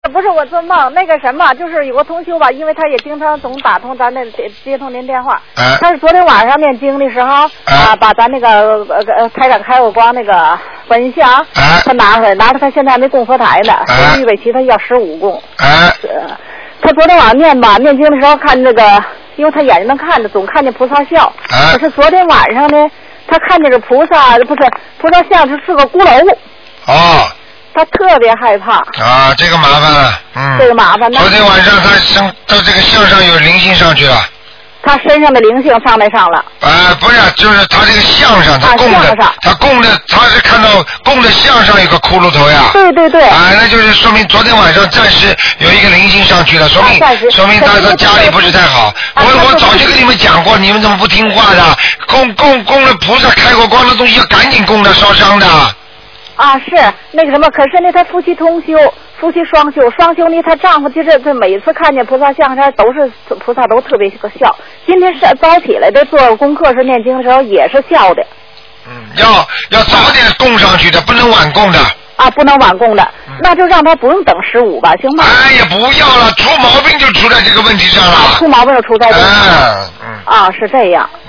不是我做梦，那个什么，就是有个同修吧，因为他也经常总打通咱那接通您电话。他是昨天晚上念经的时候把咱那个台长开过光那个观音像，他拿出来，他现在还没供佛台呢，预备期他要15供。他昨天晚上念经的时候看这个，因为他眼睛能看着，总看见菩萨笑。可是昨天晚上呢，他看见这菩萨像是个骷髅。哦。他特别害怕啊，这个麻烦了，这个麻烦。昨天晚上他这个像上有灵性上去了，他身上的灵性上来上了。不是，就是他这个像上，他供的，他是看到供的像上有个骷髅头呀。对对对。那就是说明昨天晚上暂时有一个灵性上去了，说明他家里不是太好。我早就跟你们讲过，你们怎么不听话的？供了菩萨开过光的东西要赶紧供的，烧伤的。是那个什么，可是呢，他夫妻同修，夫妻双修呢，她丈夫就是每次看见菩萨像上都是菩萨都特别个笑。今天是早起来的做功课时念经的时候也是笑的。要早点供上去的，不能晚供的。不能晚供的，那就让他不用等15吧，行吗？也不要了，出毛病就出在这个问题上了。出毛病就出在这个。是这样。